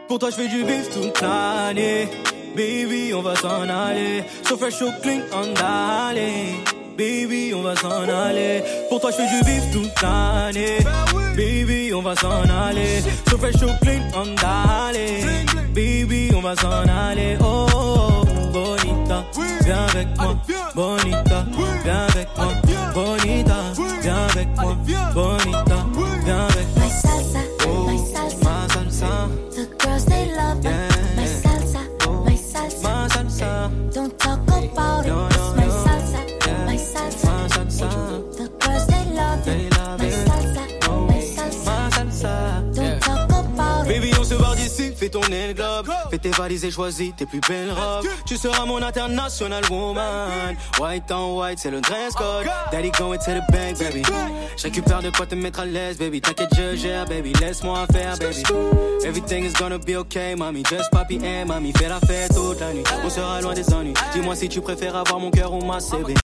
Pour toi je fais du bif toute l'année. Baby, on va s'en aller. So fresh, so clean, on d'aller. Baby, on va s'en aller. Pour toi je fais du bif toute l'année. Baby, on va s'en aller. So fresh, so clean, on d'aller. Baby, on va s'en aller. Oh, oh, oh, bonita, viens avec moi. Bonita, viens avec moi. Bonita, viens avec moi. Bonita, viens avec moi. My salsa, Oh, my salsa. ma salsa. The girls they love me. Yeah. My salsa, my salsa. Ma salsa. Don't talk about it. No, It's no, my no. salsa, Yeah. my salsa. Ma salsa. The girls they love They it. love My it. salsa, Oh, my salsa. ma salsa. Don't talk about it. Baby, on se barre d'ici, fais tourner le globe. Fais tes valises et choisis tes plus belles robes. Tu seras mon international woman. White on white, c'est le dress code. Daddy going to the bank, baby. Je récupère de quoi te mettre à l'aise, baby. T'inquiète, je gère, baby. Laisse-moi faire, baby. Everything is gonna be okay, mommy. Just papi and mommy. Fais la fête toute la nuit. On sera loin des ennuis. Dis-moi si tu préfères avoir mon cœur ou ma CB.